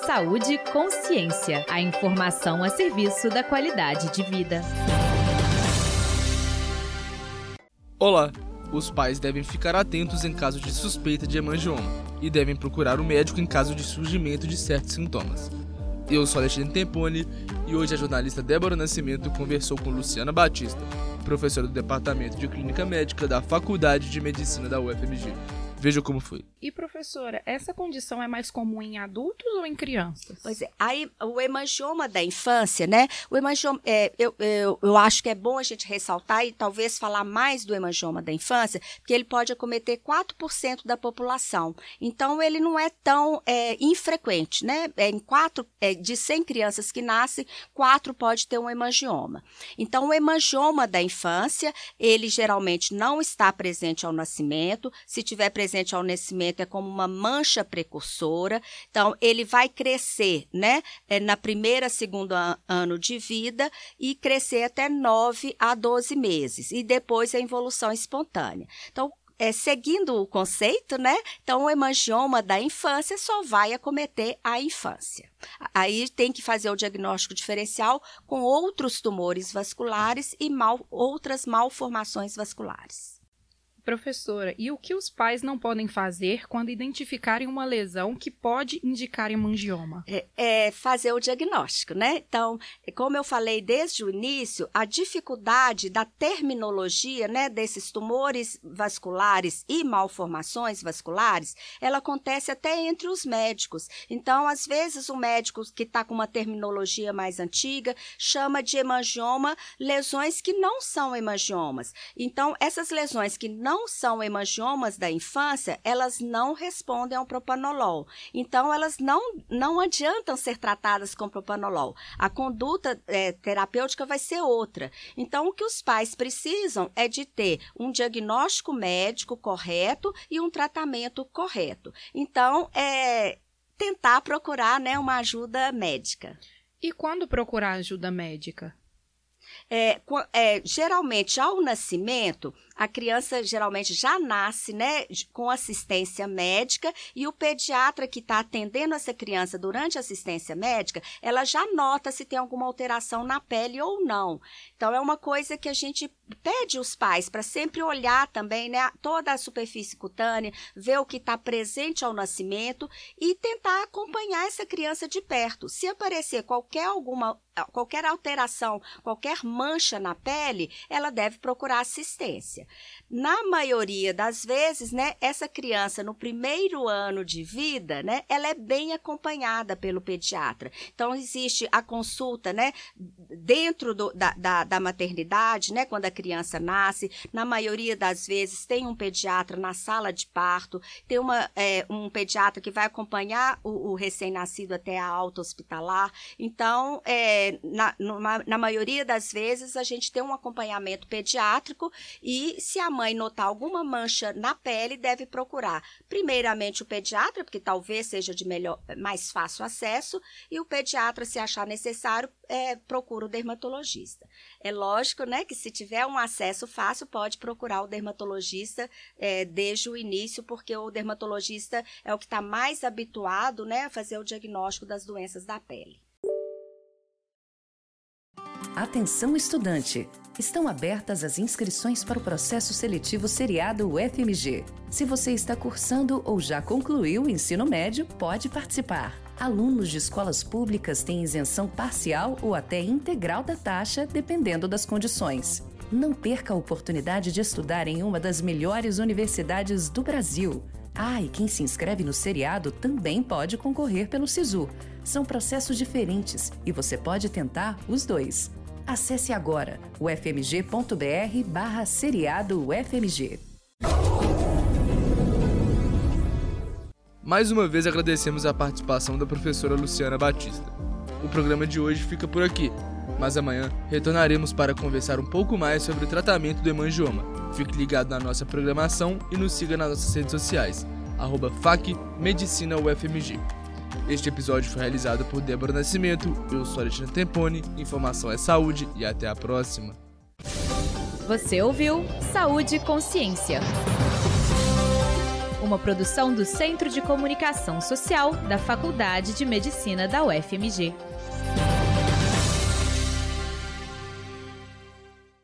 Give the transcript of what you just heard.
Saúde e Consciência. A informação a serviço da qualidade de vida. Olá! Os pais devem ficar atentos em caso de suspeita de hemangioma e devem procurar o médico em caso de surgimento de certos sintomas. Eu sou Alexandre Temponi e hoje a jornalista Débora Nascimento conversou com Luciana Batista, professora do Departamento de Clínica Médica da Faculdade de Medicina da UFMG. Veja como foi. E professora, essa condição é mais comum em adultos ou em crianças? Pois é, aí o hemangioma da infância, né? O hemangioma, eu acho que é bom a gente ressaltar e talvez falar mais do hemangioma da infância, porque ele pode acometer 4% da população. Então, ele não é tão infrequente, né? De 100 crianças que nascem, 4 pode ter um hemangioma. Então, o hemangioma da infância, ele geralmente não está presente ao nascimento. Se tiver presente ao nascimento, é como uma mancha precursora. Então, ele vai crescer, né, na primeira, segundo ano de vida e crescer até 9 a 12 meses. E depois a involução espontânea. Então, seguindo o conceito, né, então o hemangioma da infância só vai acometer a infância. Aí tem que fazer o diagnóstico diferencial com outros tumores vasculares e outras malformações vasculares. Professora, e o que os pais não podem fazer quando identificarem uma lesão que pode indicar hemangioma? Fazer o diagnóstico, né? Então, como eu falei desde o início, a dificuldade da terminologia, né, desses tumores vasculares e malformações vasculares, ela acontece até entre os médicos. Então, às vezes, o médico que está com uma terminologia mais antiga chama de hemangioma lesões que não são hemangiomas. Então, essas lesões que não são hemangiomas da infância, elas não respondem ao propanolol. Então, elas não adiantam ser tratadas com propanolol. A conduta terapêutica vai ser outra. Então, o que os pais precisam é de ter um diagnóstico médico correto e um tratamento correto. Então, tentar procurar, né, uma ajuda médica. E quando procurar ajuda médica? Geralmente, ao nascimento, a criança geralmente já nasce, né, com assistência médica e o pediatra que está atendendo essa criança durante a assistência médica, ela já nota se tem alguma alteração na pele ou não. Então, é uma coisa que a gente pede os pais para sempre olhar também, né, toda a superfície cutânea, ver o que está presente ao nascimento e tentar acompanhar essa criança de perto. Se aparecer qualquer alteração, qualquer mancha na pele, ela deve procurar assistência. Na maioria das vezes, né, essa criança no primeiro ano de vida, né, ela é bem acompanhada pelo pediatra. Então, existe a consulta, né, dentro da maternidade, né, quando a criança nasce. Na maioria das vezes, tem um pediatra na sala de parto, tem um pediatra que vai acompanhar o recém-nascido até a alta hospitalar. Então, na maioria das vezes, a gente tem um acompanhamento pediátrico e se a mãe notar alguma mancha na pele, deve procurar primeiramente o pediatra, porque talvez seja de mais fácil acesso, e o pediatra, se achar necessário, procura o dermatologista. É lógico, né, que se tiver um acesso fácil, pode procurar o dermatologista desde o início, porque o dermatologista é o que está mais habituado, né, a fazer o diagnóstico das doenças da pele. Atenção, estudante! Estão abertas as inscrições para o processo seletivo seriado UFMG. Se você está cursando ou já concluiu o ensino médio, pode participar. Alunos de escolas públicas têm isenção parcial ou até integral da taxa, dependendo das condições. Não perca a oportunidade de estudar em uma das melhores universidades do Brasil. E quem se inscreve no seriado também pode concorrer pelo SISU. São processos diferentes e você pode tentar os dois. Acesse agora ufmg.br/seriado UFMG. Mais uma vez agradecemos a participação da professora Luciana Batista. O programa de hoje fica por aqui, mas amanhã retornaremos para conversar um pouco mais sobre o tratamento do hemangioma. Fique ligado na nossa programação e nos siga nas nossas redes sociais, @FacMedicinaUFMG. Este episódio foi realizado por Débora Nascimento, eu sou Alexandre Temponi, informação é saúde e até a próxima. Você ouviu Saúde e Consciência. uma produção do Centro de Comunicação Social da Faculdade de Medicina da UFMG.